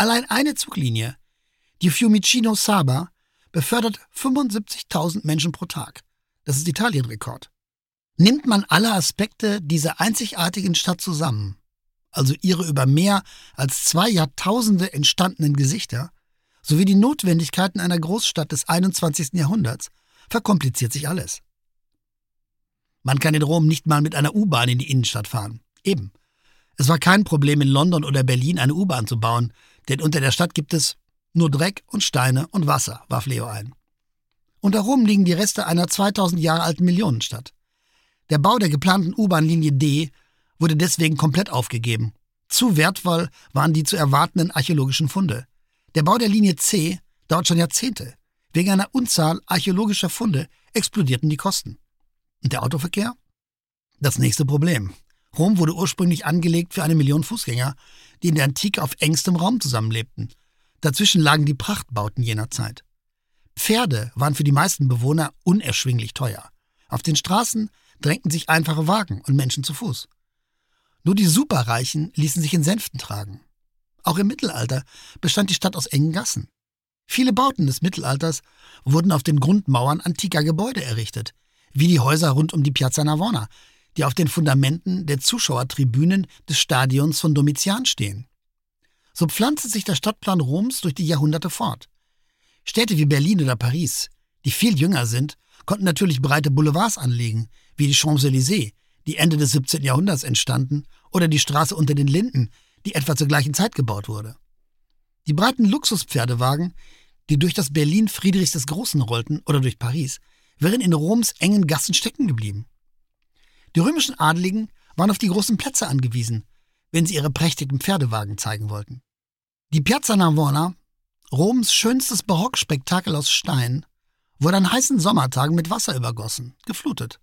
Allein eine Zuglinie, die Fiumicino-Saba, befördert 75.000 Menschen pro Tag. Das ist Italienrekord. Nimmt man alle Aspekte dieser einzigartigen Stadt zusammen, also ihre über mehr als 2 Jahrtausende entstandenen Gesichter, sowie die Notwendigkeiten einer Großstadt des 21. Jahrhunderts, verkompliziert sich alles. Man kann in Rom nicht mal mit einer U-Bahn in die Innenstadt fahren. Eben. Es war kein Problem, in London oder Berlin eine U-Bahn zu bauen, denn unter der Stadt gibt es nur Dreck und Steine und Wasser, warf Leo ein. Unter Rom liegen die Reste einer 2000 Jahre alten Millionenstadt. Der Bau der geplanten U-Bahn-Linie D wurde deswegen komplett aufgegeben. Zu wertvoll waren die zu erwartenden archäologischen Funde. Der Bau der Linie C dauert schon Jahrzehnte. Wegen einer Unzahl archäologischer Funde explodierten die Kosten. Und der Autoverkehr? Das nächste Problem. Rom wurde ursprünglich angelegt für 1 Million Fußgänger, die in der Antike auf engstem Raum zusammenlebten. Dazwischen lagen die Prachtbauten jener Zeit. Pferde waren für die meisten Bewohner unerschwinglich teuer. Auf den Straßen drängten sich einfache Wagen und Menschen zu Fuß. Nur die Superreichen ließen sich in Sänften tragen. Auch im Mittelalter bestand die Stadt aus engen Gassen. Viele Bauten des Mittelalters wurden auf den Grundmauern antiker Gebäude errichtet, wie die Häuser rund um die Piazza Navona, die auf den Fundamenten der Zuschauertribünen des Stadions von Domitian stehen. So pflanzte sich der Stadtplan Roms durch die Jahrhunderte fort. Städte wie Berlin oder Paris, die viel jünger sind, konnten natürlich breite Boulevards anlegen, wie die Champs-Élysées, die Ende des 17. Jahrhunderts entstanden, oder die Straße unter den Linden, die etwa zur gleichen Zeit gebaut wurde. Die breiten Luxuspferdewagen, die durch das Berlin Friedrichs des Großen rollten oder durch Paris, wären in Roms engen Gassen stecken geblieben. Die römischen Adeligen waren auf die großen Plätze angewiesen, wenn sie ihre prächtigen Pferdewagen zeigen wollten. Die Piazza Navona, Roms schönstes Barockspektakel aus Stein, wurde an heißen Sommertagen mit Wasser übergossen, geflutet.